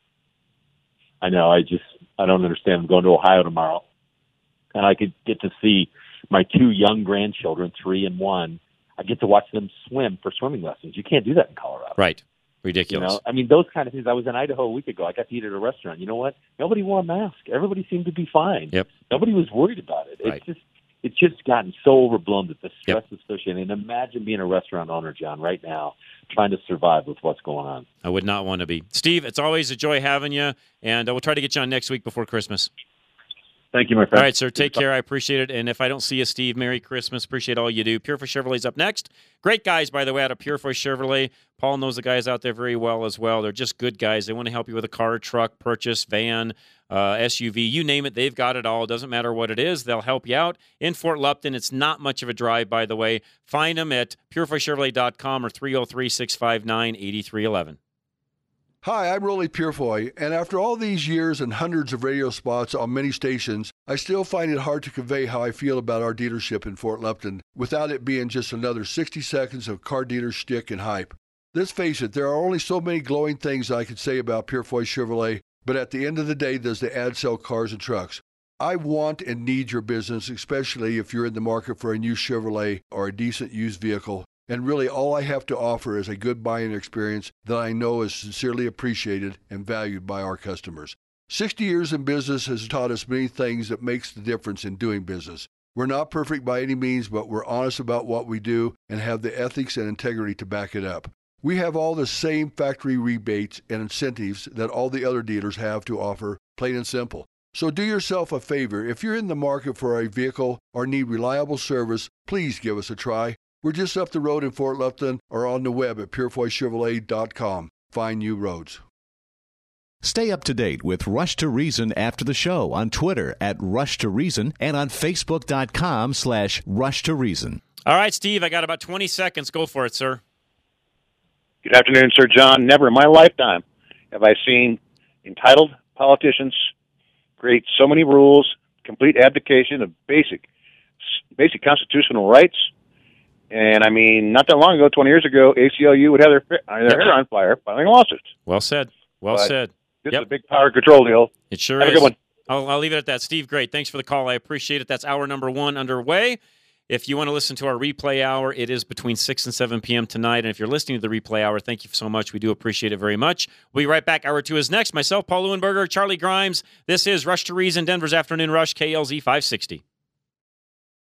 I know. I just, I don't understand. I'm going to Ohio tomorrow, and I could get to see my two young grandchildren, three and one. I get to watch them swim for swimming lessons. You can't do that in Colorado. Right. Ridiculous. You know, I mean, those kind of things. I was in Idaho a week ago. I got to eat at a restaurant. You know what? Nobody wore a mask. Everybody seemed to be fine. Yep. Nobody was worried about it. Right. It's just, it's just gotten so overblown that the stress Yep. associated. And imagine being a restaurant owner, John, right now, trying to survive with what's going on. I would not want to be. Steve, it's always a joy having you, and we'll try to get you on next week before Christmas. Thank you, my friend. All right, sir. Take care. I appreciate it. And if I don't see you, Steve, Merry Christmas. Appreciate all you do. Purefoy Chevrolet's up next. Great guys, by the way, out of Purefoy Chevrolet. Paul knows the guys out there very well as well. They're just good guys. They want to help you with a car, truck, purchase, van, uh, S U V. You name it, they've got it all. Doesn't matter what it is. They'll help you out. In Fort Lupton, it's not much of a drive, by the way. Find them at purefoy chevrolet dot com or three oh three, six five nine, eight three one one. Hi, I'm Rolly Purefoy, and after all these years and hundreds of radio spots on many stations, I still find it hard to convey how I feel about our dealership in Fort Lupton without it being just another sixty seconds of car dealer shtick and hype. Let's face it, there are only so many glowing things I could say about Purefoy Chevrolet, but at the end of the day, does the ad sell cars and trucks? I want and need your business, especially if you're in the market for a new Chevrolet or a decent used vehicle. And really, all I have to offer is a good buying experience that I know is sincerely appreciated and valued by our customers. sixty years in business has taught us many things that makes the difference in doing business. We're not perfect by any means, but we're honest about what we do and have the ethics and integrity to back it up. We have all the same factory rebates and incentives that all the other dealers have to offer, plain and simple. So do yourself a favor. If you're in the market for a vehicle or need reliable service, please give us a try. We're just up the road in Fort Lupton or on the web at purefoy chevrolet dot com. Find new roads. Stay up to date with Rush to Reason after the show on Twitter at Rush to Reason and on Facebook dot com slash Rush to Reason. All right, Steve, I got about twenty seconds. Go for it, sir. Good afternoon, Sir John. Never in my lifetime have I seen entitled politicians create so many rules, complete abdication of basic, basic constitutional rights. And, I mean, not that long ago, twenty years ago, A C L U would have their, their hair on fire filing lawsuits. Well said. Well but said. This yep. is a big power control deal. It sure have is. A good one. I'll, I'll leave it at that. Steve, great. Thanks for the call. I appreciate it. That's hour number one underway. If you want to listen to our replay hour, it is between six and seven p.m. tonight. And if you're listening to the replay hour, thank you so much. We do appreciate it very much. We'll be right back. Hour two is next. Myself, Paul Leuenberger, Charlie Grimes. This is Rush to Reason, Denver's Afternoon Rush, K L Z five sixty.